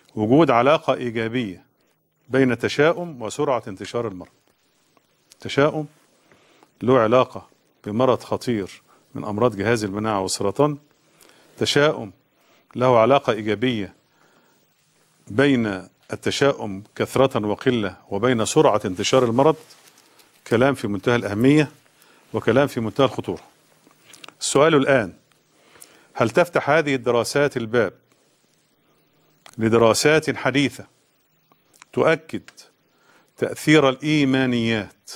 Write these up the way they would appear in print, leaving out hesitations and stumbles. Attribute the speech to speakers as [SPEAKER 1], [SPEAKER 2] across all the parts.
[SPEAKER 1] وجود علاقة إيجابية بين التشاؤم وسرعة انتشار المرض. التشاؤم له علاقة بمرض خطير من أمراض جهاز المناعة والسرطان. تشاؤم له علاقة إيجابية بين التشاؤم كثرة وقلة وبين سرعة انتشار المرض. كلام في منتهى الأهمية وكلام في منتهى الخطورة. السؤال الآن: هل تفتح هذه الدراسات الباب لدراسات حديثة تؤكد تأثير الإيمانيات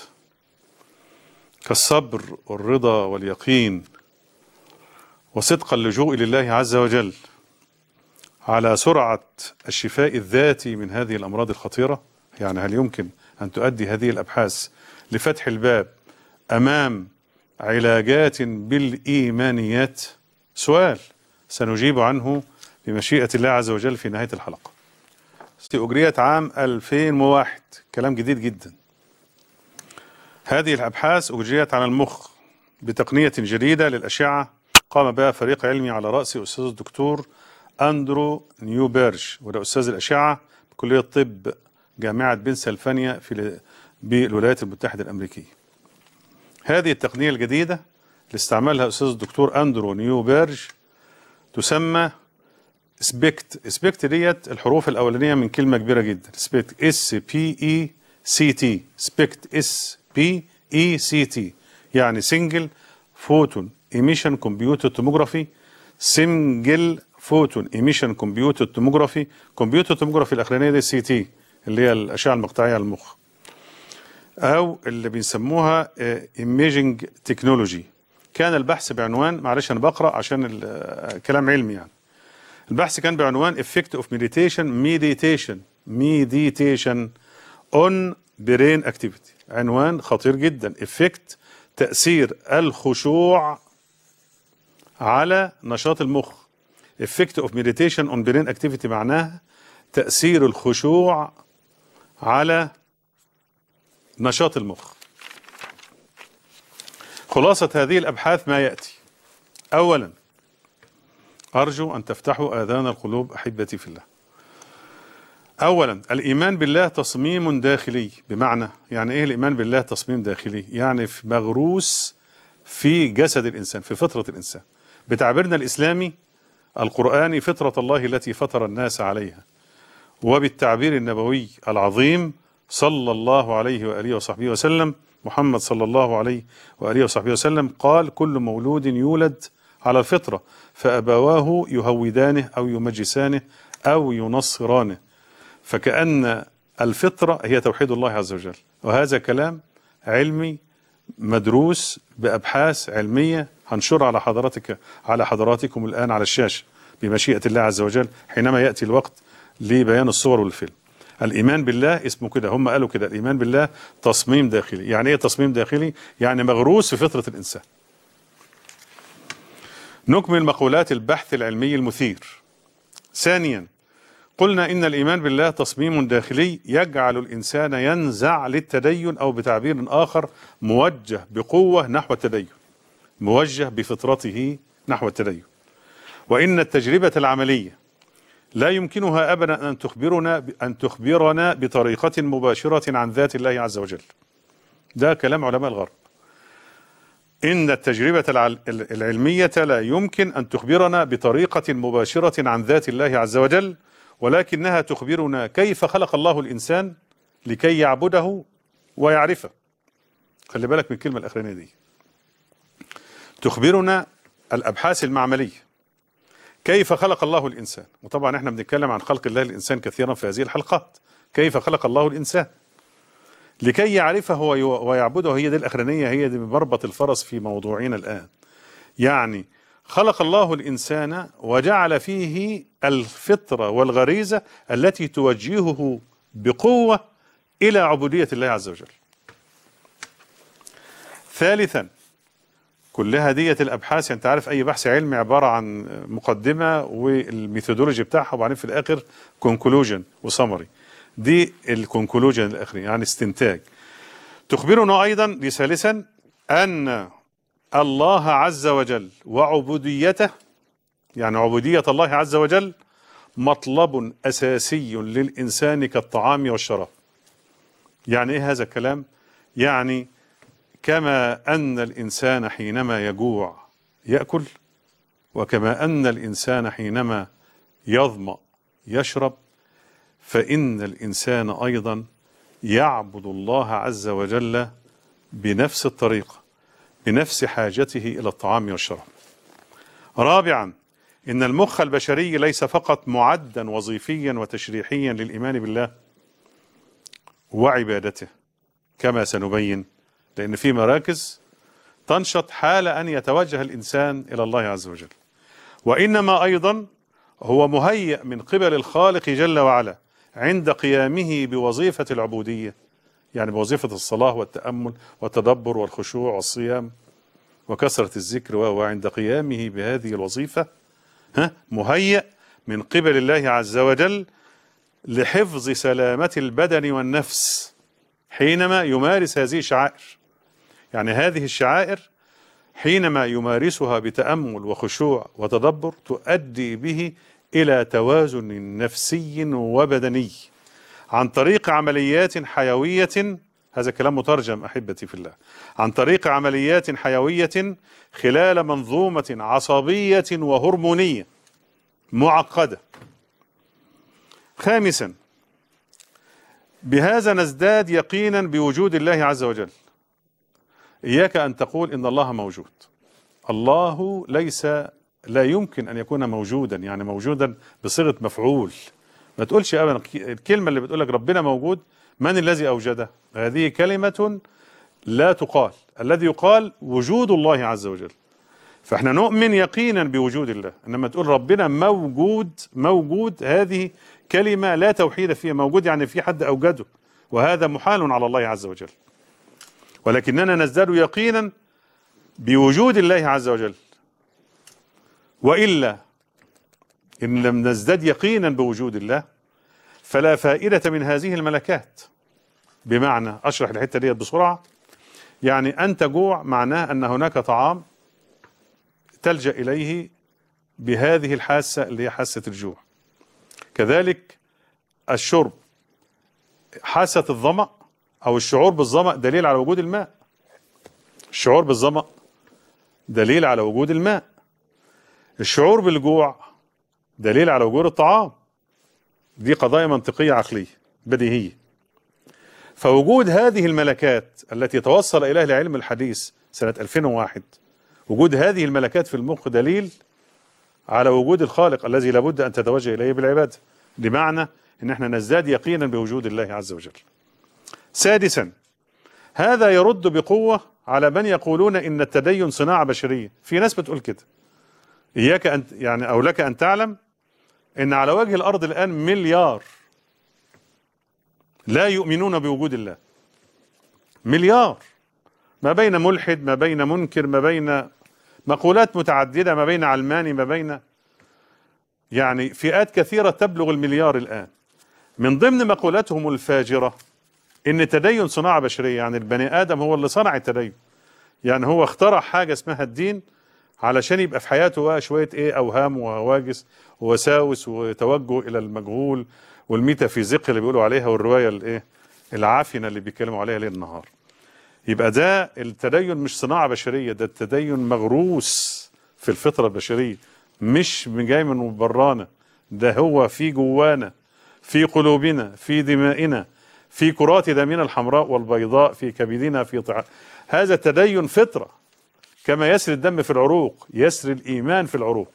[SPEAKER 1] كالصبر والرضا واليقين وصدق اللجوء لله عز وجل على سرعة الشفاء الذاتي من هذه الأمراض الخطيرة؟ يعني هل يمكن أن تؤدي هذه الأبحاث لفتح الباب أمام علاجات بالإيمانيات؟ سؤال سنجيب عنه بمشيئة الله عز وجل في نهاية الحلقة. أجريت عام 2001، كلام جديد جدا. هذه الأبحاث أجريت على المخ بتقنية جديدة للأشعة قام بها فريق علمي على رأس أستاذ الدكتور أندرو نيوبيرج، وده أستاذ الأشعة بكلية الطب جامعة بنسلفانيا بالولايات المتحدة الأمريكية. هذه التقنية الجديدة اللي استعملها أستاذ الدكتور أندرو نيوبيرج تسمى سبيكت ديت الحروف الأولانية من كلمة كبيرة جدا، سبيكت SPECT، سبيكت SPECT يعني سنجل فوتون ايميشن كمبيوتر توموجرافي. سنجل فوتون ايميشن كمبيوتر توموجرافي. كمبيوتر توموجرافي الأخرانية دي CT اللي هي الأشعة المقطعية على المخ، أو اللي بيسموها ايميجنج تكنولوجي. كان البحث بعنوان، معلش أنا بقرأ عشان الكلام علمي يعني، البحث كان بعنوان Effect of Meditation on Brain Activity. عنوان خطير جدا. Effect تأثير الخشوع على نشاط المخ. Effect of Meditation on Brain Activity معناها تأثير الخشوع على نشاط المخ. خلاصة هذه الأبحاث ما يأتي: أولا، أرجو أن تفتحوا آذان القلوب أحبتي في الله. أولا، الإيمان بالله تصميم داخلي. بمعنى يعني إيه الإيمان بالله تصميم داخلي؟ يعني مغروس في جسد الإنسان، في فطرة الإنسان. بتعبيرنا الإسلامي القرآني: فطرة الله التي فطر الناس عليها. وبالتعبير النبوي العظيم صلى الله عليه وآله وصحبه وسلم، محمد صلى الله عليه وآله وصحبه وسلم قال: كل مولود يولد على الفطرة فأبواه يهودانه أو يمجسانه أو ينصرانه. فكأن الفطرة هي توحيد الله عز وجل. وهذا كلام علمي مدروس بأبحاث علمية هنشرها على حضراتكم الآن على الشاشة بمشيئة الله عز وجل حينما يأتي الوقت لبيان الصور والفيلم. الإيمان بالله اسمه كده، هم قالوا كده: الإيمان بالله تصميم داخلي. يعني إيه تصميم داخلي؟ يعني مغروس في فطرة الإنسان. نكمل مقولات البحث العلمي المثير. ثانيا، قلنا إن الإيمان بالله تصميم داخلي يجعل الإنسان ينزع للتدين، أو بتعبير آخر موجه بقوة نحو التدين، موجه بفطرته نحو التدين. وإن التجربة العملية لا يمكنها أبدا أن تخبرنا بطريقة مباشرة عن ذات الله عز وجل. ده كلام علماء الغرب. إن التجربة العلمية لا يمكن أن تخبرنا بطريقة مباشرة عن ذات الله عز وجل، ولكنها تخبرنا كيف خلق الله الإنسان لكي يعبده ويعرفه. خلي بالك من الكلمة الأخرانية دي. تخبرنا الأبحاث المعملية كيف خلق الله الإنسان. وطبعا احنا بنتكلم عن خلق الله الإنسان كثيرا في هذه الحلقات. كيف خلق الله الإنسان لكي يعرفه ويعبده. هي دي الأخرانية، هي دي مربط الفرس في موضوعنا الآن. يعني خلق الله الإنسان وجعل فيه الفطرة والغريزة التي توجهه بقوة إلى عبودية الله عز وجل. ثالثا، كلها دية الأبحاث، أنت عارف أي بحث علمي عبارة عن مقدمة والميثودولوجي بتاعها، وبعدين في الآخر كونكلوجن وسمري. دي الكونكلوجن الأخير يعني استنتاج. تخبرنا أيضا ثالثا أن الله عز وجل وعبوديته، يعني عبودية الله عز وجل مطلب أساسي للإنسان كالطعام والشراب. يعني إيه هذا الكلام؟ يعني كما أن الإنسان حينما يجوع يأكل، وكما أن الإنسان حينما يظمأ يشرب، فإن الإنسان أيضا يعبد الله عز وجل بنفس الطريقة، بنفس حاجته إلى الطعام والشراب. رابعا، إن المخ البشري ليس فقط معدا وظيفيا وتشريحيا للإيمان بالله وعبادته كما سنبين، لأن في مراكز تنشط حال أن يتوجه الإنسان إلى الله عز وجل، وإنما أيضا هو مهيأ من قبل الخالق جل وعلا عند قيامه بوظيفة العبودية، يعني بوظيفة الصلاة والتأمل والتدبر والخشوع والصيام وكثرة الذكر، وعند قيامه بهذه الوظيفة مهيأ من قبل الله عز وجل لحفظ سلامة البدن والنفس حينما يمارس هذه الشعائر. يعني هذه الشعائر حينما يمارسها بتأمل وخشوع وتدبر تؤدي به إلى توازن نفسي وبدني عن طريق عمليات حيوية. هذا كلام مترجم أحبتي في الله. عن طريق عمليات حيوية خلال منظومة عصبية وهرمونية معقدة. خامسا، بهذا نزداد يقينا بوجود الله عز وجل. إياك أن تقول إن الله موجود. الله لا يمكن أن يكون موجودا، يعني موجودا بصيغة مفعول. ما تقولش أبدا الكلمة اللي بتقول لك ربنا موجود، من الذي أوجده؟ هذه كلمة لا تقال. الذي يقال وجود الله عز وجل. فاحنا نؤمن يقينا بوجود الله، انما تقول ربنا موجود هذه كلمة لا توحيد فيها. موجود يعني في حد أوجده، وهذا محال على الله عز وجل. ولكننا نزداد يقينا بوجود الله عز وجل، وإلا إن لم نزداد يقينا بوجود الله فلا فائدة من هذه الملكات. بمعنى، أشرح الحتة دي بسرعة. يعني أنت جوع معناه أن هناك طعام تلجأ إليه بهذه الحاسة اللي هي حاسة الجوع. كذلك الشرب، حاسة الظمأ أو الشعور بالظمأ دليل على وجود الماء. الشعور بالظمأ دليل على وجود الماء. الشعور بالجوع دليل على وجود الطعام. دي قضايا منطقية عقلية بديهية. فوجود هذه الملكات التي توصل إليها العلم الحديث سنة 2001، وجود هذه الملكات في المخ دليل على وجود الخالق الذي لابد أن تتوجه إليه بالعبادة، بمعنى أن احنا نزداد يقينا بوجود الله عز وجل. سادسا، هذا يرد بقوة على من يقولون إن التدين صناعة بشرية. في ناس بتقول كده. إياك أن يعني أو لك أن تعلم إن على وجه الأرض الآن مليار لا يؤمنون بوجود الله. مليار، ما بين ملحد، ما بين منكر، ما بين مقولات متعددة، ما بين علماني، ما بين يعني فئات كثيرة تبلغ المليار الآن. من ضمن مقولاتهم الفاجرة إن التدين صناعة بشرية، يعني البني آدم هو اللي صنع التدين. يعني هو اخترع حاجة اسمها الدين علشان يبقى في حياته بقى شوية أوهام وهواجس ووساوس وتوجه إلى المجهول والميتافيزيق اللي بيقولوا عليها، والرواية العافنة اللي بيتكلموا عليها ليل نهار. يبقى ده التدين مش صناعة بشرية، ده التدين مغروس في الفطرة البشرية، مش جاي من برانا. ده هو في جوانا، في قلوبنا، في دمائنا، في كرات دمنا الحمراء والبيضاء، في كبدنا، في هذا التدين فطرة. كما يسري الدم في العروق يسري الإيمان في العروق.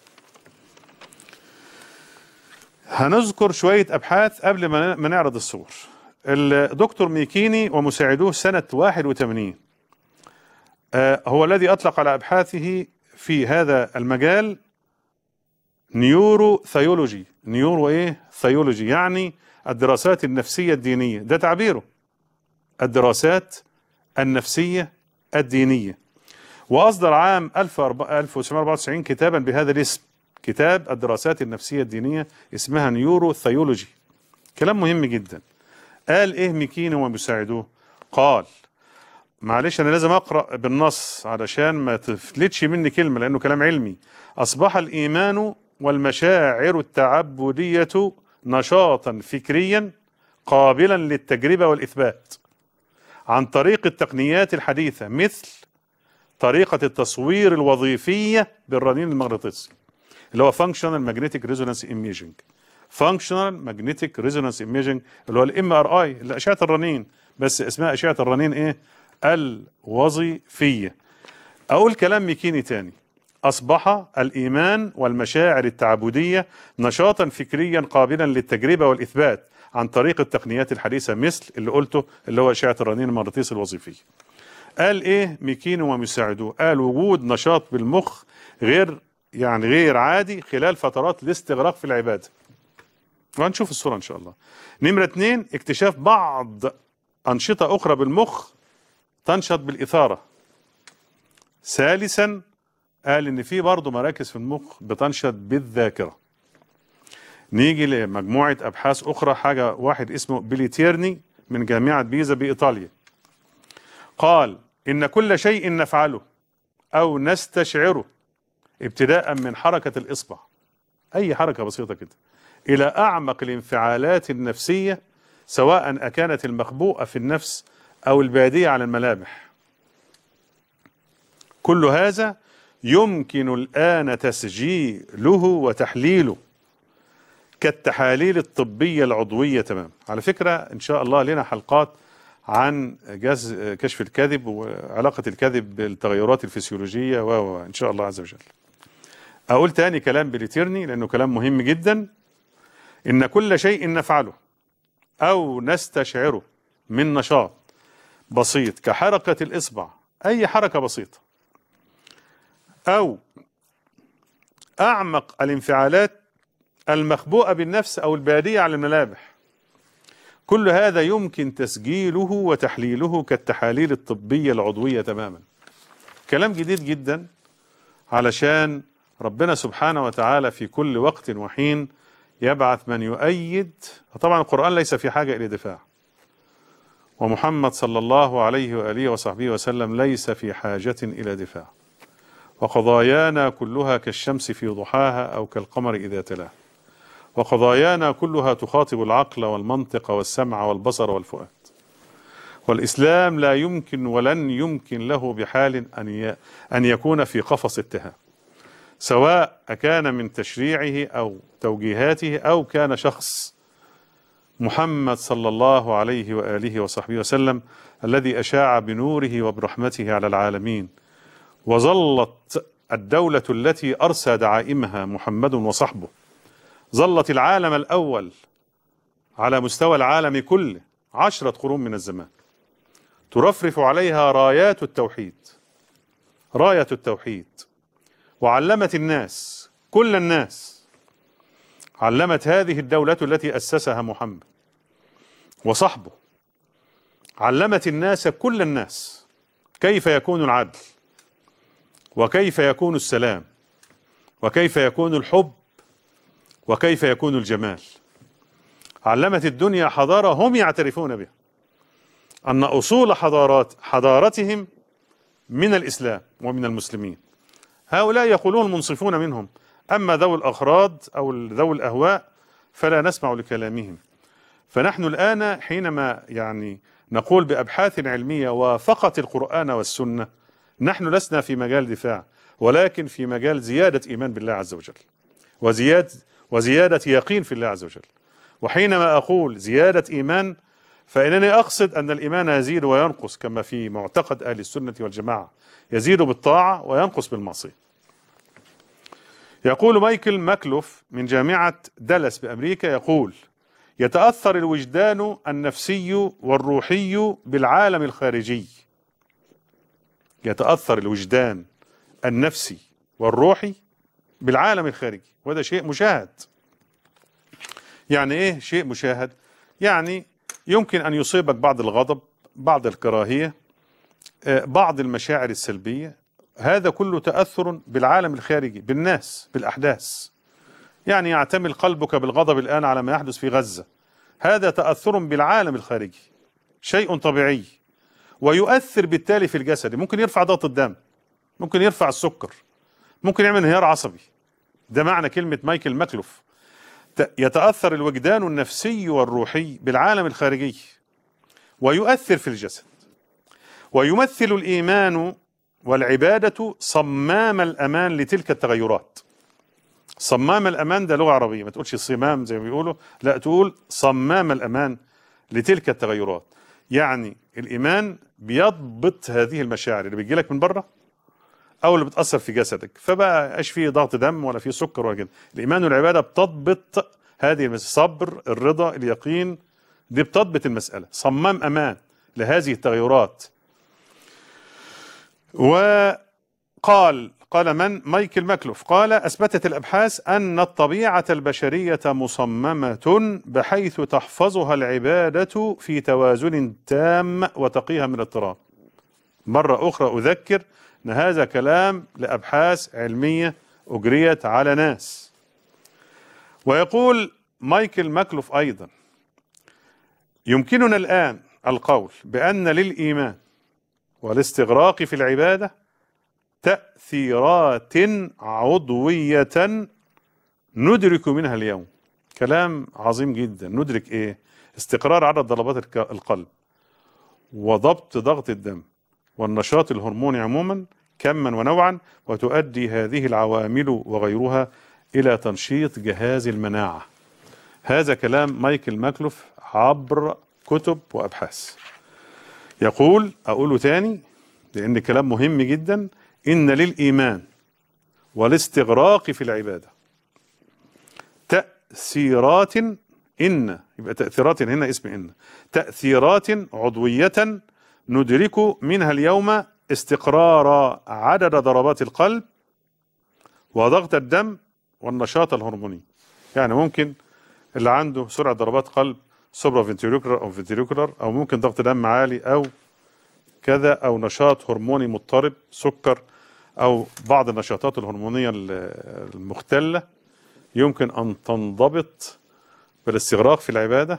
[SPEAKER 1] هنذكر شوية أبحاث قبل ما نعرض الصور. الدكتور ميكيني ومساعدوه سنة 81 هو الذي أطلق على أبحاثه في هذا المجال نيورو ثيولوجي. نيورو ثيولوجي يعني الدراسات النفسية الدينية، ده تعبيره، الدراسات النفسية الدينية. وأصدر عام 1994 كتابا بهذا الاسم، كتاب الدراسات النفسية الدينية، اسمها نيورو ثيولوجي. كلام مهم جدا. قال إيه ميكيني ومساعدوه؟ قال، معلش أنا لازم أقرأ بالنص علشان ما تفلتش مني كلمة لأنه كلام علمي. أصبح الإيمان والمشاعر التعبدية نشاطا فكريا قابلا للتجربة والإثبات عن طريق التقنيات الحديثة، مثل طريقة التصوير الوظيفية بالرنين المغناطيسي اللي هو Functional Magnetic Resonance Imaging. Functional Magnetic Resonance Imaging اللي هو الMRI اللي أشعة الرنين، بس اسمها أشعة الرنين إيه؟ الوظيفية. أقول كلام ميكيني تاني: أصبح الإيمان والمشاعر التعبدية نشاطا فكريا قابلا للتجربة والإثبات عن طريق التقنيات الحديثة، مثل اللي قلته اللي هو أشعة الرنين المغناطيسي الوظيفية. قال إيه ميكيني ومساعدوه؟ قال وجود نشاط بالمخ غير عادي خلال فترات الاستغراق في العبادة. وهنشوف الصورة إن شاء الله. نمرة 2: اكتشاف بعض أنشطة أخرى بالمخ تنشط بالإثارة. ثالثا قال إن في برضه مراكز في المخ بتنشط بالذاكرة. نيجي لمجموعة أبحاث أخرى، واحد اسمه بيليتيرني من جامعة بيزا بإيطاليا، قال إن كل شيء نفعله أو نستشعره ابتداء من حركة الإصبع، أي حركة بسيطة كده، إلى أعمق الانفعالات النفسية سواء أكانت المخبوءة في النفس أو البادية على الملامح، كل هذا يمكن الآن تسجيله وتحليله كالتحاليل الطبية العضوية. تمام. على فكرة إن شاء الله لنا حلقات عن جهاز كشف الكذب وعلاقة الكذب بالتغيرات الفسيولوجية إن شاء الله عز وجل. أقول تاني كلام بيليتيرني لأنه كلام مهم جدا: إن كل شيء نفعله أو نستشعره من نشاط بسيط كحركة الإصبع، أي حركة بسيطة، أو أعمق الانفعالات المخبوءة بالنفس أو البادية على الملامح، كل هذا يمكن تسجيله وتحليله كالتحاليل الطبية العضوية. تماما. كلام جديد جدا، علشان ربنا سبحانه وتعالى في كل وقت وحين يبعث من يؤيد. طبعا القرآن ليس في حاجة إلى دفاع، ومحمد صلى الله عليه وآله وصحبه وسلم ليس في حاجة إلى دفاع، وقضايانا كلها كالشمس في ضحاها أو كالقمر إذا تلاها، وقضايانا كلها تخاطب العقل والمنطق والسمع والبصر والفؤاد. والإسلام لا يمكن ولن يمكن له بحال أن يكون في قفص اتهام، سواء كان من تشريعه أو توجيهاته أو كان شخص محمد صلى الله عليه وآله وصحبه وسلم الذي أشاع بنوره وبرحمته على العالمين. وظلت الدولة التي أرسى دعائمها محمد وصحبه، ظلت العالم الأول على مستوى العالم كله 10 قرون من الزمان ترفرف عليها رايات التوحيد، راية التوحيد، وعلمت الناس، كل الناس، علمت هذه الدولة التي أسسها محمد وصحبه، علمت الناس، كل الناس، كيف يكون العدل، وكيف يكون السلام، وكيف يكون الحب، وكيف يكون الجمال. علمت الدنيا حضارة هم يعترفون بها، أن أصول حضارتهم من الإسلام ومن المسلمين. هؤلاء يقولون منصفون منهم، أما ذوي الأغراض أو ذوي الأهواء فلا نسمع لكلامهم. فنحن الآن حينما نقول بأبحاث علمية وافقت القرآن والسنة، نحن لسنا في مجال دفاع، ولكن في مجال زيادة إيمان بالله عز وجل، وزيادة يقين في الله عز وجل. وحينما أقول زيادة إيمان فإنني أقصد أن الإيمان يزيد وينقص، كما في معتقد أهل السنة والجماعة، يزيد بالطاعة وينقص بالمعصية. يقول مايكل ماكلوف من جامعة دالاس بأمريكا، يقول: يتأثر الوجدان النفسي والروحي بالعالم الخارجي. يتأثر الوجدان النفسي والروحي بالعالم الخارجي، وهذا شيء مشاهد. يعني إيه شيء مشاهد؟ يعني يمكن أن يصيبك بعض الغضب، بعض الكراهية، بعض المشاعر السلبية، هذا كله تأثر بالعالم الخارجي، بالناس، بالأحداث. يعني يعتمل قلبك بالغضب الآن على ما يحدث في غزة، هذا تأثر بالعالم الخارجي، شيء طبيعي، ويؤثر بالتالي في الجسد. ممكن يرفع ضغط الدم، ممكن يرفع السكر، ممكن يعمل انهيار عصبي، ده معنى كلمة مايكل ماكلوف. يتأثر الوجدان النفسي والروحي بالعالم الخارجي ويؤثر في الجسد، ويمثل الإيمان والعبادة صمام الأمان لتلك التغيرات. صمام الأمان ده لغة عربية، ما تقولش صمام زي ما بيقولوا، لا تقول صمام الأمان لتلك التغيرات. يعني الإيمان بيضبط هذه المشاعر اللي بتجيلك من بره أو اللي بتأثر في جسدك، فبقى ايش فيه ضغط دم ولا فيه سكر ولا كده. الإيمان والعبادة بتضبط هذه المسألة، الصبر، الرضا، اليقين، دي بتضبط المسألة، صمام أمان لهذه التغيرات. قال من؟ مايكل ماكلوف قال: أثبتت الأبحاث أن الطبيعة البشرية مصممة بحيث تحفظها العبادة في توازن تام وتقيها من الاضطراب. مرة أخرى أذكر أن هذا كلام لأبحاث علمية أجريت على ناس. ويقول مايكل ماكلوف أيضا: يمكننا الآن القول بأن للإيمان والاستغراق في العبادة تأثيرات عضوية ندرك منها اليوم. كلام عظيم جدا. ندرك إيه؟ استقرار عدد ضربات القلب، وضبط ضغط الدم، والنشاط الهرموني عموما كما ونوعا، وتؤدي هذه العوامل وغيرها إلى تنشيط جهاز المناعة. هذا كلام مايكل ماكلوف عبر كتب وأبحاث. يقول، أقوله تاني لأن كلام مهم جدا: إن للإيمان والاستغراق في العبادة تأثيرات، إن يبقى تأثيرات هنا اسم إن، تأثيرات عضوية ندرك منها اليوم استقرار عدد ضربات القلب وضغط الدم والنشاط الهرموني. يعني ممكن اللي عنده سرعة ضربات قلب سوبرا فنتريكولار أو فنتريكولار، أو ممكن ضغط دم عالي أو كذا، أو نشاط هرموني مضطرب، سكر، أو بعض النشاطات الهرمونية المختلة، يمكن أن تنضبط بالاستغراق في العبادة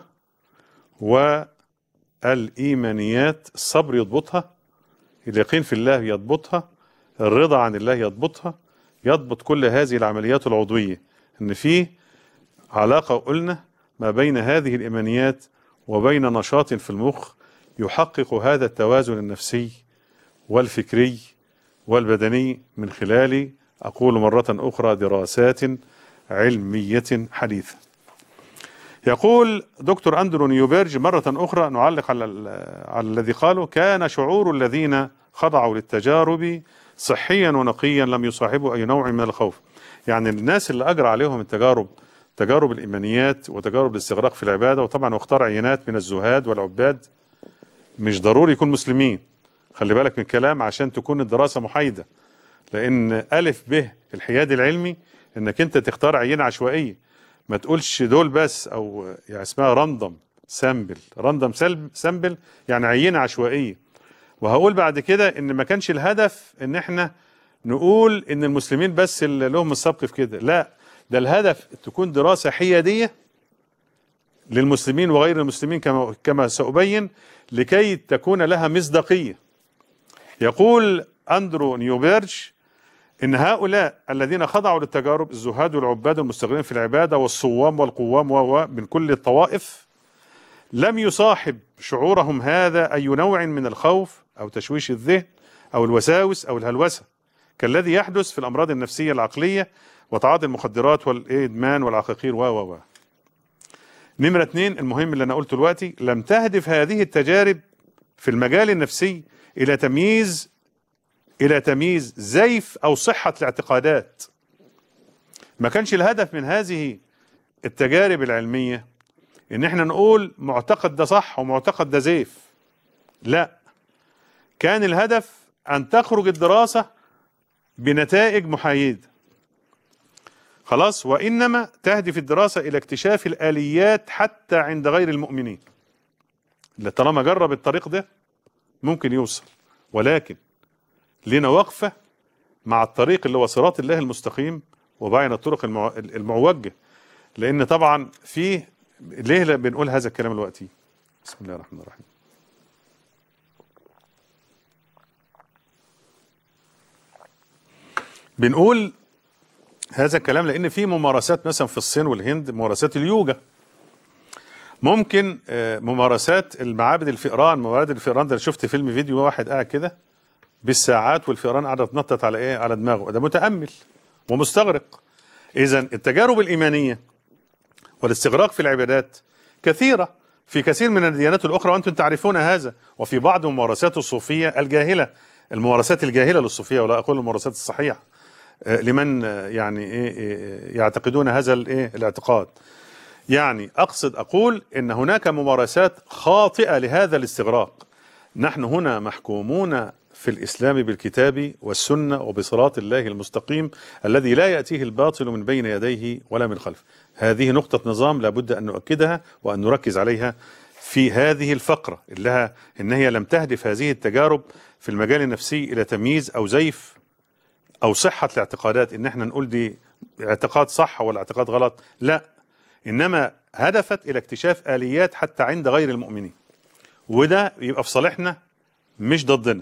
[SPEAKER 1] والإيمانيات. الصبر يضبطها، اليقين في الله يضبطها، الرضا عن الله يضبطها، يضبط كل هذه العمليات العضوية. إن فيه علاقة قلنا ما بين هذه الإيمانيات وبين نشاط في المخ يحقق هذا التوازن النفسي والفكري والبدني من خلال، أقول مرة أخرى، دراسات علمية حديثة. يقول دكتور أندرو نيوبيرج مرة أخرى، نعلق على الذي قاله: كان شعور الذين خضعوا للتجارب صحيا ونقيا لم يصاحبوا أي نوع من الخوف. يعني الناس اللي أجرى عليهم التجارب، تجارب الإيمانيات وتجارب الاستغراق في العبادة، وطبعا واختار عينات من الزهاد والعباد، مش ضروري يكون مسلمين، خلي بالك من الكلام عشان تكون الدراسة محايدة، لأن ألف به الحياد العلمي إنك أنت تختار عينة عشوائية، ما تقولش دول بس، أو يعني اسمها راندوم سامبل، راندوم سامبل يعني عينة عشوائية. وهقول بعد كده إن ما كانش الهدف إن إحنا نقول إن المسلمين بس اللي لهم السبق في كده، لا، ده الهدف تكون دراسة حيادية للمسلمين وغير المسلمين كما سأبين، لكي تكون لها مصداقية. يقول أندرو نيوبيرج إن هؤلاء الذين خضعوا للتجارب، الزهاد والعباد المستغرقين في العبادة والصوام والقوام من كل الطوائف، لم يصاحب شعورهم هذا أي نوع من الخوف أو تشويش الذهن أو الوساوس أو الهلوسة كالذي يحدث في الأمراض النفسية العقلية وتعاطي المخدرات والإدمان والعقاقير نمرة 2 المهم اللي أنا قلته دلوقتي: لم تهدف هذه التجارب في المجال النفسي إلى تمييز زيف أو صحة الاعتقادات. ما كانش الهدف من هذه التجارب العلمية إن احنا نقول معتقد ده صح ومعتقد ده زيف، لا، كان الهدف أن تخرج الدراسة بنتائج محايدة، خلاص، وإنما تهدف الدراسة إلى اكتشاف الآليات حتى عند غير المؤمنين، اللي طالما جرب الطريق ده ممكن يوصل، ولكن لنا وقفة مع الطريق اللي هو صراط الله المستقيم وبين الطرق المعوجة. لأن طبعا فيه، ليه بنقول هذا الكلام دلوقتي؟ بسم الله الرحمن الرحيم. بنقول هذا الكلام لأن في ممارسات مثلا في الصين والهند، ممارسات اليوجا، ممكن ممارسات المعابد الفئران. معابد الفئران ده شفت فيلم فيديو واحد قاعد كده بالساعات والفئران قاعدة تنطط على ايه، على دماغه، ده متأمل ومستغرق. إذا التجارب الإيمانية والاستغراق في العبادات كثيرة في كثير من الديانات الأخرى وأنتم تعرفون هذا، وفي بعض ممارسات الصوفية الجاهلة، الممارسات الجاهلة للصوفية، ولا أقول الممارسات الصحيحة لمن يعني يعتقدون هذا الاعتقاد. يعني أقصد أقول إن هناك ممارسات خاطئة لهذا الاستغراق. نحن هنا محكومون في الإسلام بالكتاب والسنة وبصراط الله المستقيم الذي لا يأتيه الباطل من بين يديه ولا من خلفه. هذه نقطة نظام لابد أن نؤكدها وأن نركز عليها في هذه الفقرة، إن هي لم تهدف هذه التجارب في المجال النفسي إلى تمييز أو زيف أو صحة الاعتقادات، إن احنا نقول دي اعتقاد صح ولا اعتقاد غلط، لا، إنما هدفت إلى اكتشاف آليات حتى عند غير المؤمنين، وده يبقى في صالحنا مش ضدنا.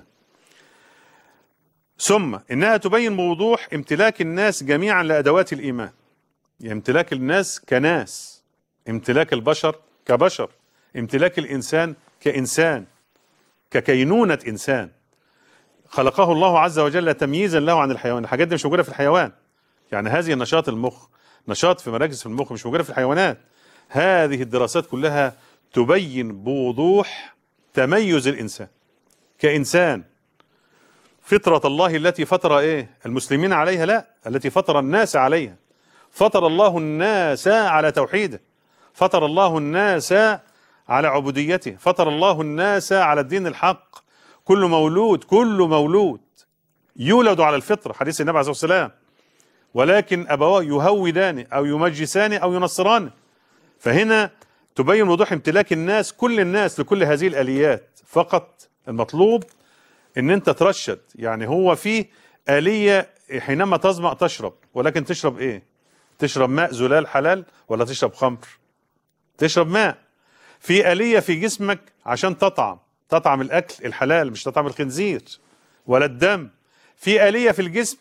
[SPEAKER 1] ثم إنها تبين بوضوح امتلاك الناس جميعا لأدوات الإيمان، يعني امتلاك الناس كناس، امتلاك البشر كبشر، امتلاك الإنسان كإنسان، ككينونة إنسان خلقه الله عز وجل تمييزا له عن الحيوان. الحاجات دي مش موجودة في الحيوان، يعني هذه نشاط المخ، نشاط في مراكز في المخ مش موجودة في الحيوانات. هذه الدراسات كلها تبين بوضوح تميز الإنسان كإنسان، فطرة الله التي فطر المسلمين عليها، لا، التي فطر الناس عليها. فطر الله الناس على توحيده، فطر الله الناس على عبوديته، فطر الله الناس على الدين الحق. كل مولود يولد على الفطرة، حديث النبي عليه الصلاة والسلام، ولكن أبواه يهودان أو يمجسان أو ينصران. فهنا تبين وضوح امتلاك الناس، كل الناس، لكل هذه الآليات. فقط المطلوب ان انت ترشد. يعني هو في آلية حينما تظمأ تشرب، ولكن تشرب ايه؟ تشرب ماء زلال حلال ولا تشرب خمر؟ تشرب ماء. في آلية في جسمك عشان تطعم الأكل الحلال، مش تطعم الخنزير ولا الدم. في آلية في الجسم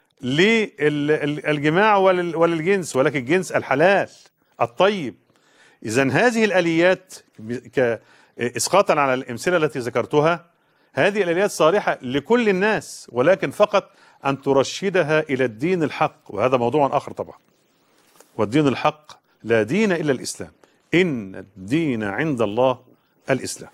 [SPEAKER 1] للجماع وللجنس، ولكن الجنس الحلال الطيب. إذن هذه الآليات إسقاطا على الأمثلة التي ذكرتها، هذه الآليات صالحة لكل الناس، ولكن فقط أن ترشدها إلى الدين الحق، وهذا موضوع آخر طبعا. والدين الحق لا دين إلا الإسلام، إن الدين عند الله الإسلام.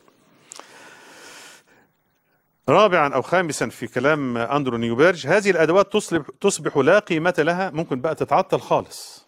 [SPEAKER 1] رابعا أو خامسا في كلام أندرو نيوبرج، هذه الأدوات تصبح لا قيمة لها، ممكن بقى تتعطل خالص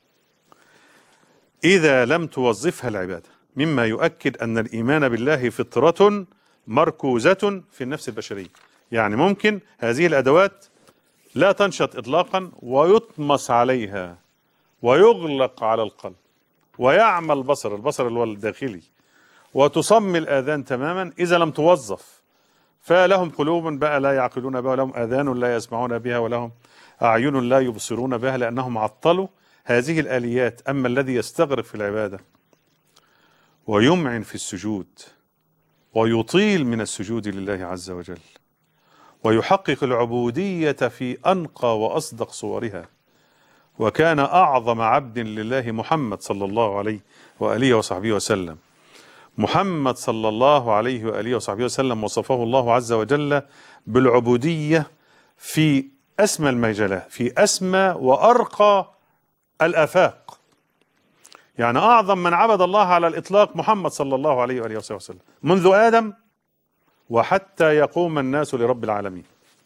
[SPEAKER 1] إذا لم توظفها العبادة، مما يؤكد أن الإيمان بالله فطرة مركوزة في النفس البشرية. يعني ممكن هذه الأدوات لا تنشط إطلاقا ويطمس عليها ويغلق على القلب ويعمى البصر اللي هو الداخلي، وتصم الآذان تماما إذا لم توظف. فلهم قلوب بقى لا يعقلون بها، ولهم آذان لا يسمعون بها، ولهم أعين لا يبصرون بها، لأنهم عطلوا هذه الآليات. أما الذي يستغرق في العبادة ويمعن في السجود ويطيل من السجود لله عز وجل ويحقق العبودية في أنقى وأصدق صورها، وكان أعظم عبد لله محمد صلى الله عليه وآله وصحبه وسلم. محمد صلى الله عليه وآله وصحبه وسلم وصفه الله عز وجل بالعبودية في أسمى المجالات، في أسمى وأرقى الآفاق. يعني أعظم من عبد الله على الإطلاق محمد صلى الله عليه وآله وصحبه وسلم، منذ آدم وحتى يقوم الناس لرب العالمين.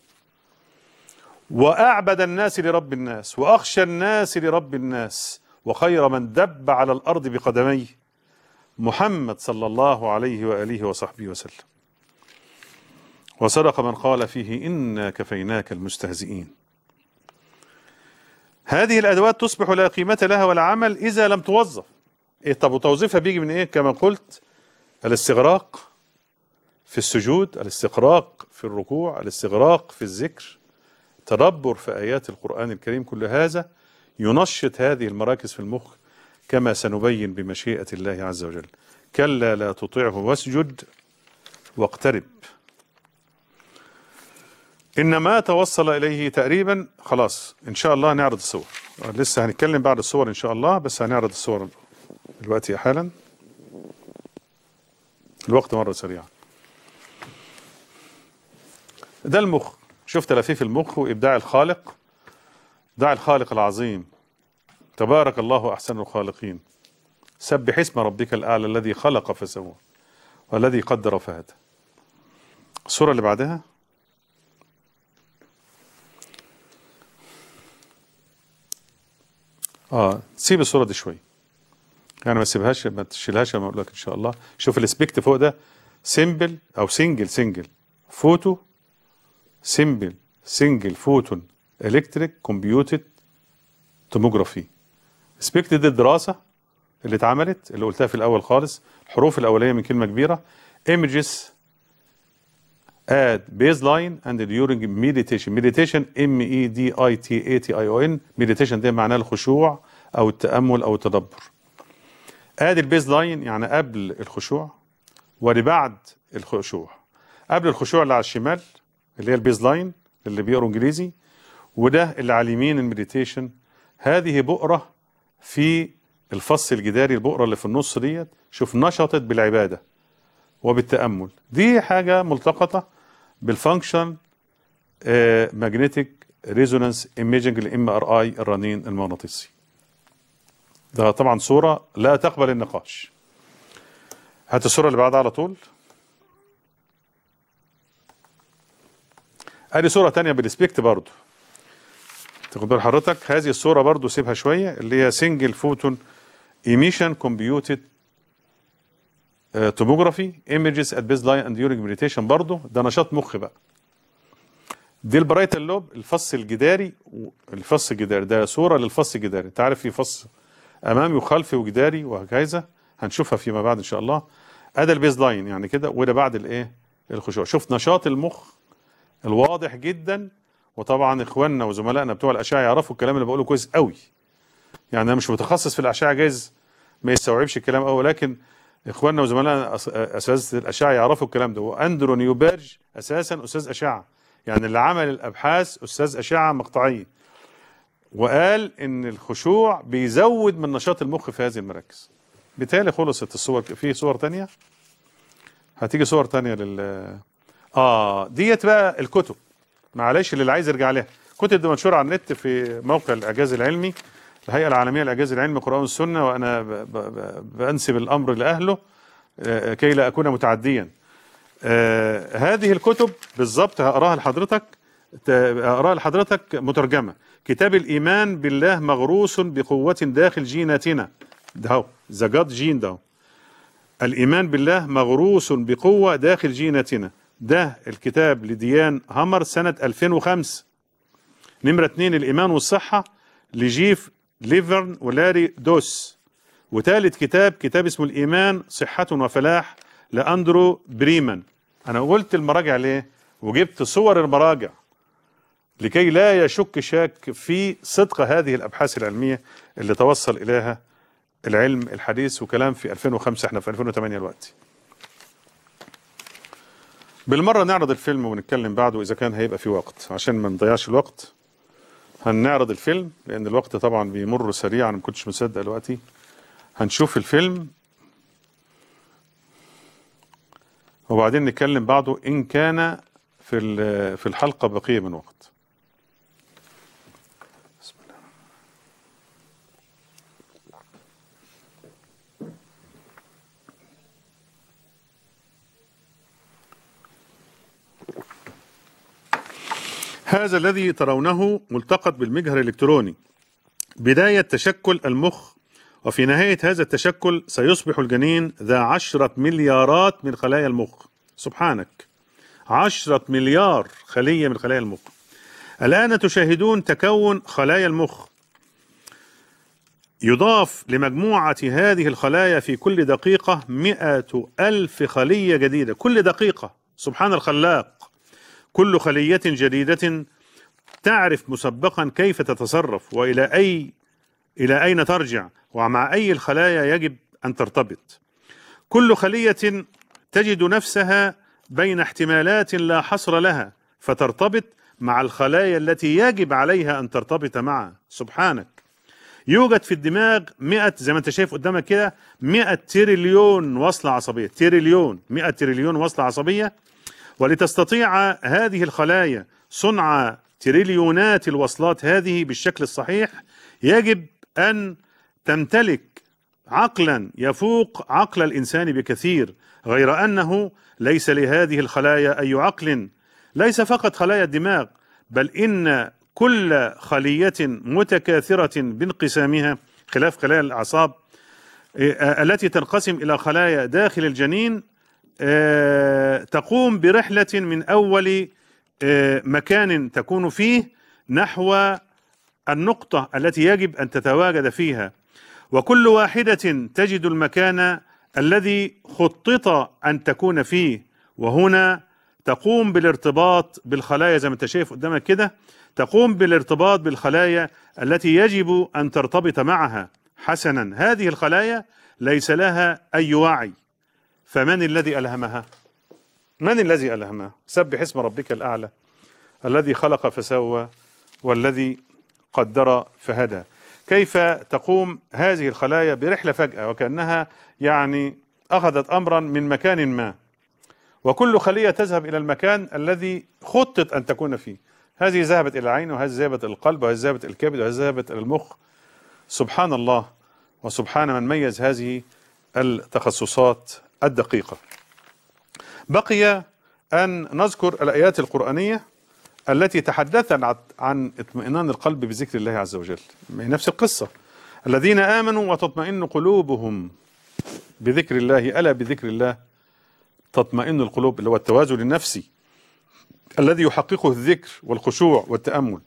[SPEAKER 1] وأعبد الناس لرب الناس، وأخشى الناس لرب الناس، وخير من دب على الأرض بقدميه محمد صلى الله عليه وآله وصحبه وسلم. وصدق من قال فيه إنا كفيناك المستهزئين. هذه الأدوات تصبح لا قيمة لها ولا عمل إذا لم توظف. طب وتوظيفها بيجي من كما قلت، الاستغراق في السجود، الاستغراق في الركوع، الاستغراق في الذكر، تدبر في آيات القرآن الكريم. كل هذا ينشط هذه المراكز في المخ كما سنبين بمشيئة الله عز وجل. كلا لا تطعه واسجد واقترب. إن ما توصل إليه تقريبا خلاص إن شاء الله نعرض الصور. لسه هنتكلم بعد الصور إن شاء الله، بس هنعرض الصور دلوقتي حالا. الوقت مرة سريعا. ده المخ، شفت لفيف المخ وإبداع الخالق، إبداع الخالق العظيم. تبارك الله أحسن الخالقين. سبح اسم ربك الأعلى الذي خلق فسوى والذي قدر فهدى. الصورة اللي بعدها. سيب الصورة دي شوي، يعني ما تسيبهاش، ما تشيلهاش لما اقول لك ان شاء الله. شوف الاسبكت فوق ده، سيمبل او سنجل فوتو، سنجل فوتون الكتريك كومبيوتد توموجرافي. اسبكت دي الدراسة اللي اتعملت، اللي قلتها في الاول خالص، الحروف الاولية من كلمة كبيرة. images at baseline and during meditation meditation meditation ده معناه الخشوع او التأمل او التدبر. ادي البيز لاين يعني قبل الخشوع ولبعد الخشوع. قبل الخشوع اللي على الشمال اللي هي البيز لاين اللي بيقروا انجليزي، وده اللي على اليمين المديتيشن. هذه بؤرة في الفص الجداري، البؤرة اللي في النص ديت شوف نشطت بالعبادة وبالتأمل. دي حاجة ملتقطة بالفانكشن ماجنتيك ريزونانس ايميجنج الام ار اي الرنين المغناطيسي. ده طبعا صورة لا تقبل النقاش. هات الصورة اللي بعدها على طول. ادي صورة تانية بالسبيكت برضو، تاخد بال حضرتك. هذه الصورة برضو سيبها شوية، اللي هي سنجل فوتون ايميشن كومبيوتد توموجرافي ايمجز ات بيز لاين اند ديورنج مديتيشن. برضو ده نشاط مخ بقى. دي البرايتال لوب، الفص الجداري. الفص الجداري ده صورة للفص الجداري. انت عارف في فص امامي وخلفي وجداري وهكذا، هنشوفها فيما بعد ان شاء الله. ادي البيز لاين يعني كده، وده بعد الايه الخشوع. شوف نشاط المخ الواضح جدا. وطبعا اخواننا وزملائنا بتوع الاشعه يعرفوا الكلام اللي بقوله كويس قوي. يعني انا مش متخصص في الاشعه، جايز ما يستوعبش الكلام قوي، لكن اخواننا وزملائنا اساتذه الاشعه يعرفوا الكلام ده. واندرو نيوبرج اساسا استاذ اشعه، يعني اللي عمل الابحاث استاذ اشعه مقطعيه، وقال ان الخشوع بيزود من نشاط المخ في هذه المراكز. بالتالي خلصت الصور. في صور تانية، هتيجي صور تانية ديت بقى الكتب. معلش اللي عايز يرجع لها، كتب دي منشوره على النت في موقع الاعجاز العلمي، الهيئه العالميه للاعجاز العلمي قرآن والسنه، وانا بانسب الامر لاهله كي لا اكون متعديا. هذه الكتب بالظبط هقراها لحضرتك مترجمه. كتاب الايمان بالله مغروس بقوه داخل جيناتنا، ده هو ذا جاد جين. ده الايمان بالله مغروس بقوه داخل جيناتنا. ده الكتاب لديان هامر سنه 2005. نمره 2 الايمان والصحه لجيف ليفرن ولاري دوس. وثالث كتاب اسمه الايمان صحه وفلاح لاندرو بريمان. انا قلت المراجع ليه وجبت صور المراجع لكي لا يشك شاك في صدق هذه الابحاث العلميه اللي توصل اليها العلم الحديث. وكلام في 2005، احنا في 2008 دلوقتي. بالمره نعرض الفيلم ونتكلم بعده اذا كان هيبقى في وقت، عشان ما نضيعش الوقت. هنعرض الفيلم لان الوقت طبعا بيمر سريعا، ما كنتش مصدق دلوقتي. هنشوف الفيلم وبعدين نتكلم بعده ان كان في الحلقه بقيه من وقت. بسم الله. هذا الذي ترونه ملتقط بالمجهر الإلكتروني بداية تشكل المخ، وفي نهاية هذا التشكل سيصبح الجنين ذا 10 مليارات من خلايا المخ. سبحانك، 10 مليار خلية من خلايا المخ. الآن تشاهدون تكون خلايا المخ. يضاف لمجموعة هذه الخلايا في كل دقيقة 100,000 خلية جديدة كل دقيقة. سبحان الخلاق. كل خلية جديدة تعرف مسبقا كيف تتصرف وإلى أين ترجع ومع أي الخلايا يجب أن ترتبط. كل خلية تجد نفسها بين احتمالات لا حصر لها فترتبط مع الخلايا التي يجب عليها أن ترتبط معها. سبحانك. يوجد في الدماغ 100 زي ما انت شايف قدامك كده 100 تريليون وصلة عصبية، تريليون، 100 تريليون وصلة عصبية. ولتستطيع هذه الخلايا صنع تريليونات الوصلات هذه بالشكل الصحيح يجب أن تمتلك عقلا يفوق عقل الإنسان بكثير، غير أنه ليس لهذه الخلايا أي عقل، ليس فقط خلايا الدماغ، بل إن كل خلية متكاثرة بانقسامها خلاف خلايا الأعصاب التي تنقسم إلى خلايا داخل الجنين تقوم برحلة من أول مكان تكون فيه نحو النقطة التي يجب أن تتواجد فيها، وكل واحدة تجد المكان الذي خطط أن تكون فيه، وهنا تقوم بالارتباط بالخلايا زي ما انت شايف قدامك كده، تقوم بالارتباط بالخلايا التي يجب أن ترتبط معها. حسنا، هذه الخلايا ليس لها أي وعي، فمن الذي ألهمها؟ من الذي ألهمها؟ سبح اسم ربك الأعلى الذي خلق فسوى والذي قدر فهدى. كيف تقوم هذه الخلايا برحلة فجأة وكأنها يعني أخذت أمرا من مكان ما، وكل خلية تذهب إلى المكان الذي خطط أن تكون فيه. هذه ذهبت إلى العين، وهذه ذهبت إلى القلب، وهذه ذهبت إلى الكبد، وهذه ذهبت إلى المخ. سبحان الله وسبحان من ميز هذه التخصصات الدقيقة. بقي أن نذكر الآيات القرآنية التي تحدثت عن اطمئنان القلب بذكر الله عز وجل. نفس القصة، الذين آمنوا وتطمئن قلوبهم بذكر الله، ألا بذكر الله تطمئن القلوب، اللي هو التوازن النفسي الذي يحققه الذكر والخشوع والتأمل.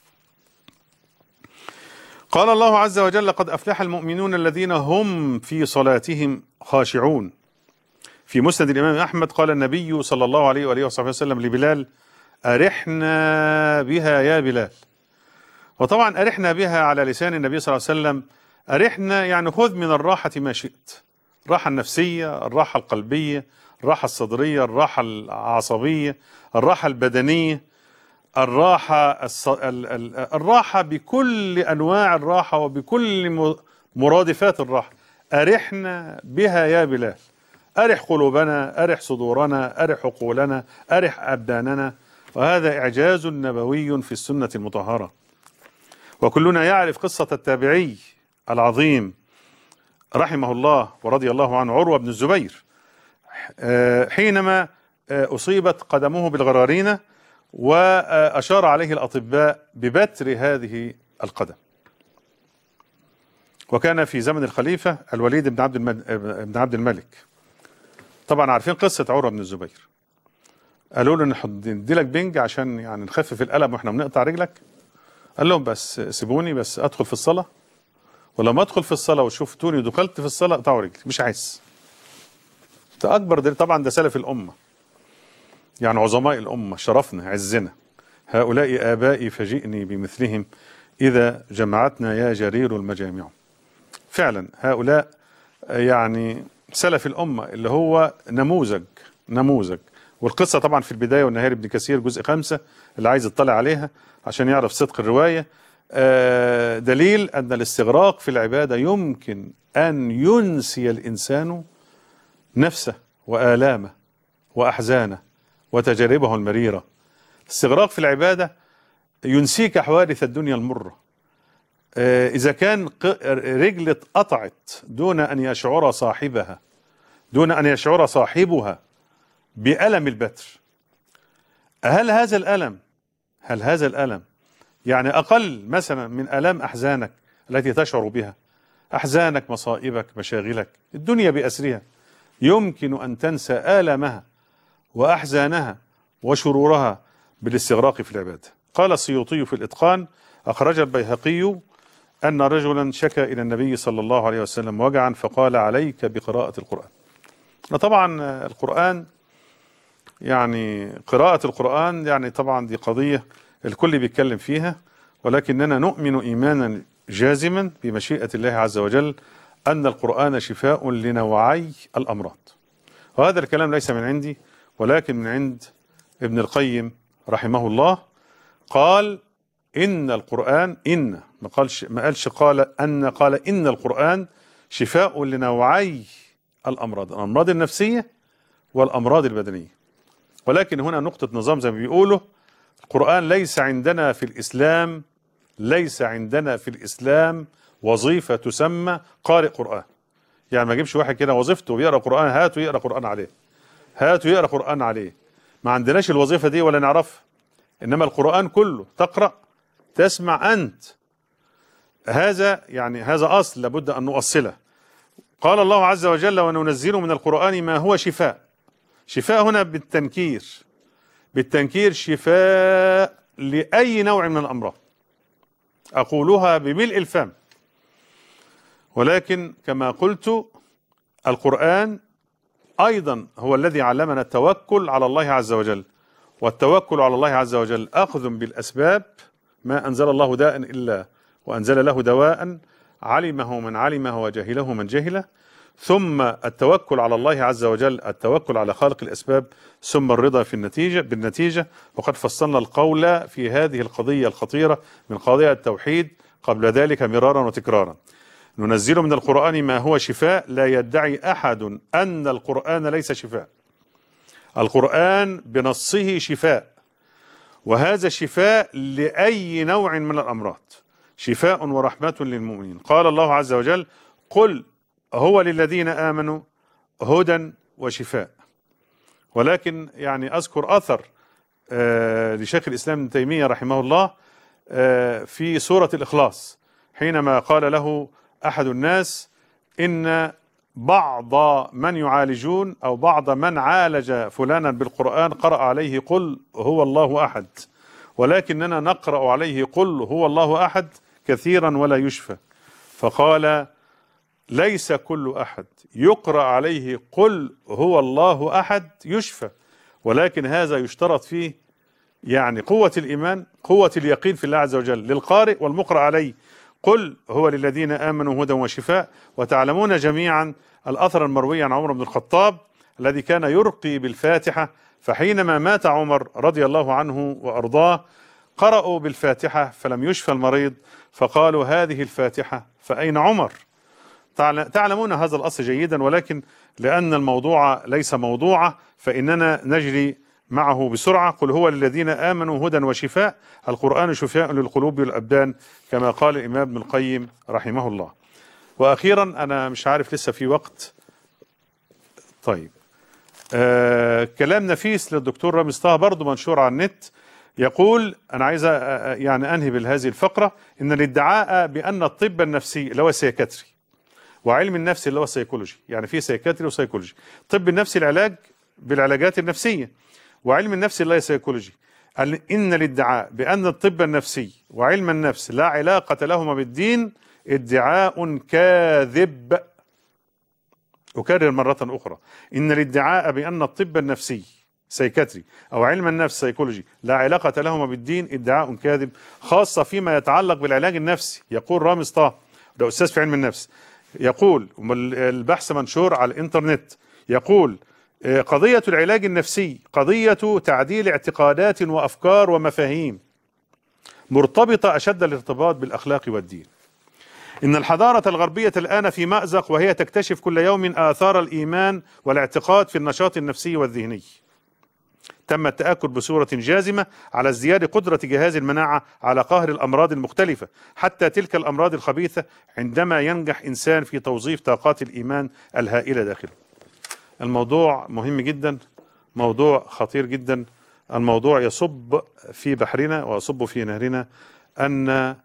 [SPEAKER 1] قال الله عز وجل: قد أفلح المؤمنون الذين هم في صلاتهم خاشعون. في مسند الإمام أحمد قال النبي صلى الله عليه وآله وصحبه وسلم لبلال: أرحنا بها يا بلال. وطبعا أرحنا بها على لسان النبي صلى الله عليه وسلم، أرحنا يعني خذ من الراحة ما شئت، الراحة النفسية، الراحة القلبية، الراحة الصدرية، الراحة العصبية، الراحة البدنية، الراحة بكل أنواع الراحة وبكل مرادفات الراحة. أرحنا بها يا بلال، أرح قلوبنا، أرح صدورنا، أرح عقولنا، أرح أبداننا. وهذا إعجاز نبوي في السنة المطهرة. وكلنا يعرف قصة التابعي العظيم رحمه الله ورضي الله عنه عروة بن الزبير، حينما أصيبت قدمه بالغرارينة وأشار عليه الأطباء ببتر هذه القدم، وكان في زمن الخليفة الوليد بن عبد الملك. طبعا عارفين قصة عروة بن الزبير، قالوا له ندي لك بنج عشان يعني نخفف الألم واحنا بنقطع رجلك. قال لهم بس سيبوني بس أدخل في الصلاة، ولما أدخل في الصلاة وشفتوني دخلت في الصلاة اقطعوا رجلي، مش عايز. ده أكبر دليل، طبعا ده سلف الأمة، يعني عظماء الأمة، شرفنا، عزنا. هؤلاء آبائي فجئني بمثلهم إذا جمعتنا يا جرير المجامع. فعلا هؤلاء يعني سلف الأمة اللي هو نموذج. والقصة طبعا في البداية والنهاية ابن كثير جزء 5 اللي عايز يطلع عليها عشان يعرف صدق الرواية. دليل أن الاستغراق في العبادة يمكن أن ينسي الإنسان نفسه وآلامه وأحزانه وتجاربه المريرة. الاستغراق في العبادة ينسيك حوادث الدنيا المرة. إذا كان رجل اتقطعت دون أن يشعر صاحبها، دون أن يشعر صاحبها بألم البتر، هل هذا الألم يعني أقل مثلا من آلام أحزانك التي تشعر بها؟ أحزانك، مصائبك، مشاغلك، الدنيا بأسرها، يمكن أن تنسى آلامها وأحزانها وشرورها بالاستغراق في العبادة. قال السيوطي في الإتقان: أخرج البيهقي أن رجلا شكى إلى النبي صلى الله عليه وسلم وجعا فقال: عليك بقراءة القرآن. طبعا القرآن يعني قراءة القرآن يعني طبعا دي قضية الكل بيتكلم فيها، ولكننا نؤمن إيمانا جازما بمشيئة الله عز وجل أن القرآن شفاء لنوعي الأمراض. وهذا الكلام ليس من عندي ولكن من عند ابن القيم رحمه الله، قال إن القرآن، إن ما قالش قال أن، قال إن القرآن شفاء لنوعي الأمراض النفسية والأمراض البدنية. ولكن هنا نقطة نظام زي ما بيقولوا، القرآن ليس عندنا في الإسلام وظيفة تسمى قارئ قرآن. يعني ما اجيبش واحد كده وظيفته بيقرأ قرآن، هاتوا يقرأ قرآن عليه، ما عندناش الوظيفة دي ولا نعرفها. إنما القرآن كله تقرأ تسمع أنت. هذا أصل لابد أن نؤصله. قال الله عز وجل: وننزل من القرآن ما هو شفاء. شفاء هنا بالتنكير شفاء لأي نوع من الأمراض، أقولها بملء الفم. ولكن كما قلت، القرآن أيضا هو الذي علمنا التوكل على الله عز وجل. والتوكل على الله عز وجل أخذ بالأسباب. ما أنزل الله داء إلا وأنزل له دواء، علمه من علمه وجهله من جهله. ثم التوكل على الله عز وجل، التوكل على خالق الأسباب، ثم الرضا بالنتيجة. وقد فصلنا القول في هذه القضية الخطيرة من قضايا التوحيد قبل ذلك مرارا وتكرارا. ننزل من القرآن ما هو شفاء. لا يدعي أحد أن القرآن ليس شفاء. القرآن بنصه شفاء، وهذا شفاء لأي نوع من الأمراض، شفاء ورحمة للمؤمنين. قال الله عز وجل: قل هو للذين آمنوا هدى وشفاء. ولكن أذكر أثر لشيخ الإسلام ابن تيمية رحمه الله في سورة الإخلاص، حينما قال له أحد الناس: إن بعض من يعالجون أو بعض من عالج فلانا بالقرآن قرأ عليه قل هو الله أحد، ولكننا نقرأ عليه قل هو الله أحد كثيرا ولا يشفى. فقال: ليس كل أحد يقرأ عليه قل هو الله أحد يشفى، ولكن هذا يشترط فيه قوة الإيمان، قوة اليقين في الله عز وجل للقارئ والمقرأ عليه. قل هو للذين آمنوا هدى وشفاء. وتعلمون جميعا الأثر المروي عن عمر بن الخطاب الذي كان يرقي بالفاتحة، فحينما مات عمر رضي الله عنه وأرضاه قرأوا بالفاتحة فلم يشفى المريض، فقالوا: هذه الفاتحة فأين عمر؟ تعلمون هذا الأصل جيدا، ولكن لأن الموضوع ليس موضوعه فإننا نجري معه بسرعة. قل هو للذين آمنوا هدى وشفاء. القرآن شفاء للقلوب والأبدان، كما قال الإمام ابن القيم رحمه الله. وأخيرا، أنا مش عارف لسه في وقت. طيب، كلام نفيس للدكتور رامز طه برضه منشور على النت، يقول: أنا عايز أنهي بهذه الفقرة، إن الادعاء بأن الطب النفسي اللي هو السيكاتري وعلم النفس اللي هو السيكولوجي، في سيكاتري وسيكولوجي. طب النفس العلاج بالعلاجات النفسية، وعلم النفس اللي هي سيكولوجي. إن الادعاء بأن الطب النفسي وعلم النفس لا علاقة لهما بالدين ادعاء كاذب. أكرر مرة أخرى: إن الادعاء بأن الطب النفسي سيكاتري أو علم النفس سيكولوجي لا علاقة لهما بالدين ادعاء كاذب، خاصة فيما يتعلق بالعلاج النفسي. يقول رامز طه، ده أستاذ في علم النفس، يقول، البحث منشور على الإنترنت، يقول: قضية العلاج النفسي قضية تعديل اعتقادات وأفكار ومفاهيم مرتبطة أشد الارتباط بالأخلاق والدين. إن الحضارة الغربية الآن في مأزق، وهي تكتشف كل يوم آثار الإيمان والاعتقاد في النشاط النفسي والذهني. تم التأكد بصورة جازمة على ازدياد قدرة جهاز المناعة على قهر الأمراض المختلفة، حتى تلك الأمراض الخبيثة، عندما ينجح إنسان في توظيف طاقات الإيمان الهائلة داخله. الموضوع مهم جدا، موضوع خطير جدا. الموضوع يصب في بحرنا ويصب في نهرنا أن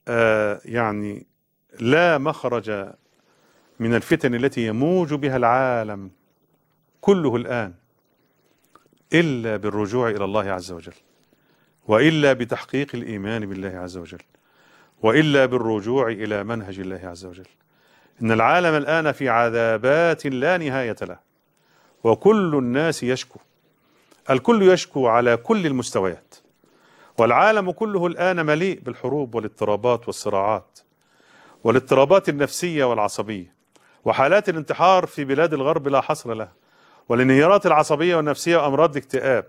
[SPEAKER 1] لا مخرج من الفتن التي يموج بها العالم كله الآن إلا بالرجوع إلى الله عز وجل، وإلا بتحقيق الإيمان بالله عز وجل، وإلا بالرجوع إلى منهج الله عز وجل. إن العالم الآن في عذابات لا نهاية له، وكل الناس يشكو، الكل يشكو على كل المستويات، والعالم كله الآن مليء بالحروب والاضطرابات والصراعات والاضطرابات النفسية والعصبية، وحالات الانتحار في بلاد الغرب لا حصر لها، والانهيارات العصبية والنفسية وأمراض الاكتئاب،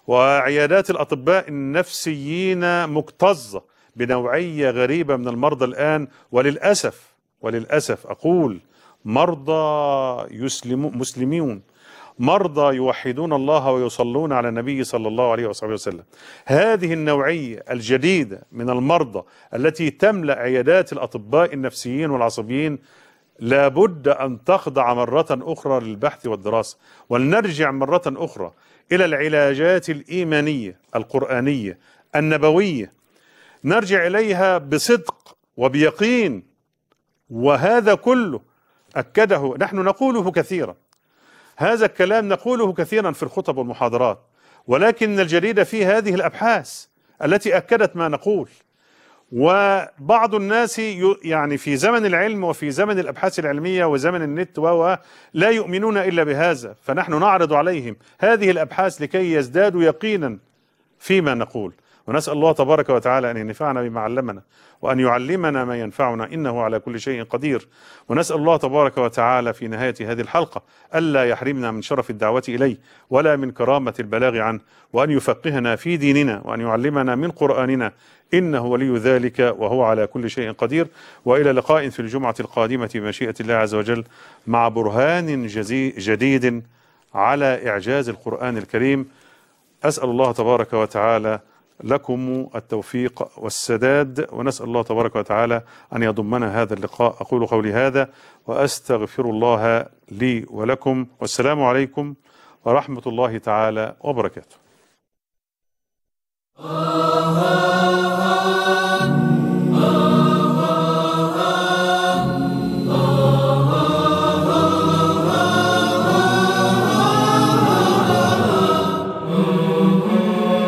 [SPEAKER 1] وعيادات الأطباء النفسيين مكتظة بنوعية غريبة من المرضى الآن، وللأسف أقول مرضى مسلمون، مرضى يوحدون الله ويصلون على النبي صلى الله عليه وسلم. هذه النوعية الجديدة من المرضى التي تملأ عيادات الأطباء النفسيين والعصبيين لابد أن تخضع مرة أخرى للبحث والدراسة، ولنرجع مرة أخرى إلى العلاجات الإيمانية القرآنية النبوية، نرجع إليها بصدق وبيقين. وهذا كله أكده، نحن نقوله كثيرا، هذا الكلام نقوله كثيرا في الخطب والمحاضرات، ولكن الجديد في هذه الأبحاث التي أكدت ما نقول. وبعض الناس يعني في زمن العلم وفي زمن الأبحاث العلمية وزمن النت لا يؤمنون إلا بهذا، فنحن نعرض عليهم هذه الأبحاث لكي يزدادوا يقينا فيما نقول. ونسأل الله تبارك وتعالى أن ينفعنا بما علمنا وأن يعلمنا ما ينفعنا، إنه على كل شيء قدير. ونسأل الله تبارك وتعالى في نهاية هذه الحلقة ألا يحرمنا من شرف الدعوة إليه ولا من كرامة البلاغ عنه، وأن يفقهنا في ديننا وأن يعلمنا من قرآننا، إنه ولي ذلك وهو على كل شيء قدير. وإلى لقاء في الجمعة القادمة بمشيئة الله عز وجل مع برهان جديد على إعجاز القرآن الكريم. أسأل الله تبارك وتعالى لكم التوفيق والسداد، ونسأل الله تبارك وتعالى أن يضمنا هذا اللقاء. أقول قولي هذا وأستغفر الله لي ولكم، والسلام عليكم ورحمة الله تعالى وبركاته.